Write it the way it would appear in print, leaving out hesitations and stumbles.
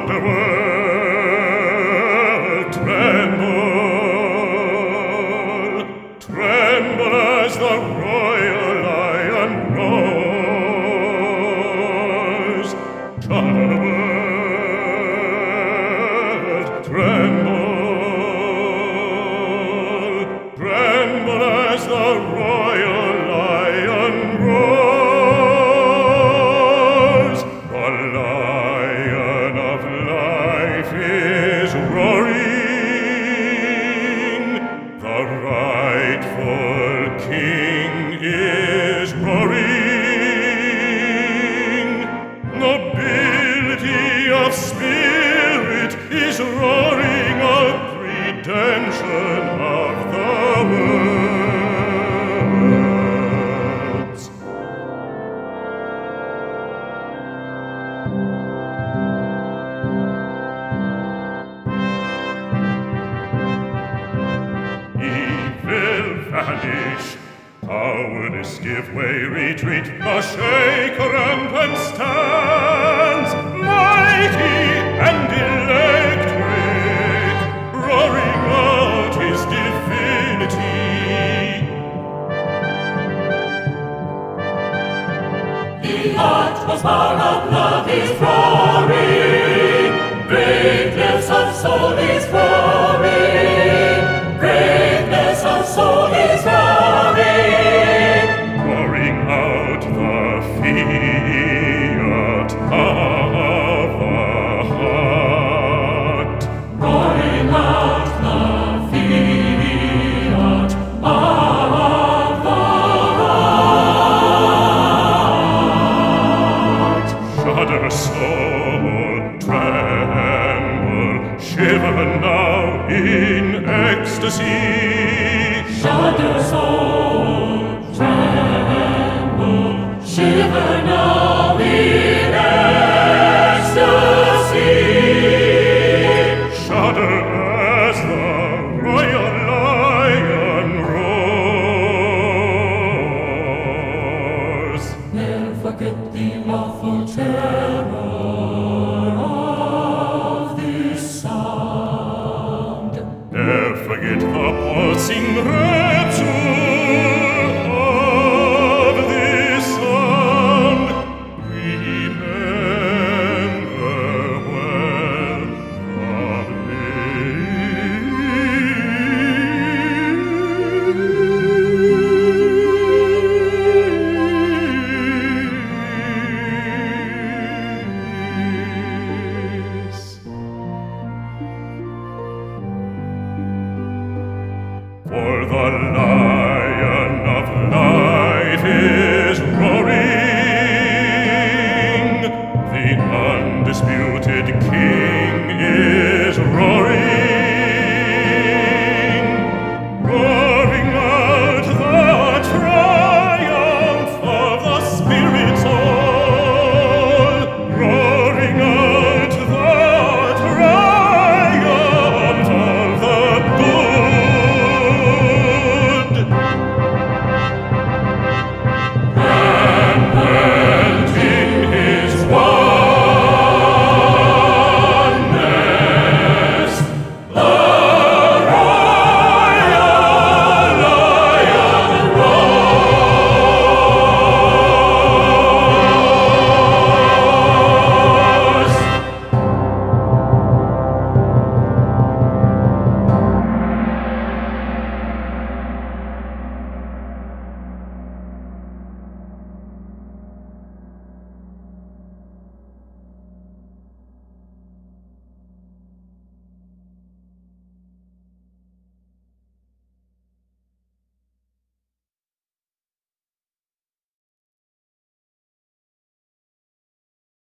the world tremble, tremble as the royal lion roars. Shall the world tremble, tremble as the royal lion roars. The lion of life is roaring, the rightful king is roaring, nobility of spirit is roaring out redemption of the worlds. Evil vanish, cowardice give way, retreat, the shaker rampant stands, mighty and electric, roaring out his divinity. The atmosphere of love is roaring, greatness of soul is roaring, greatness of soul is roaring, roaring out the fiat of the heart, roaring out the fiat of the heart. Shudder soul, tremble, shiver now in ecstasy. Shudder soul, tremble, shiver now in ecstasy. Shudder as the royal lion roars. Never forget the awful terror of this sound. Never forget the pulsing rapture of this sound. Remember well the place. For the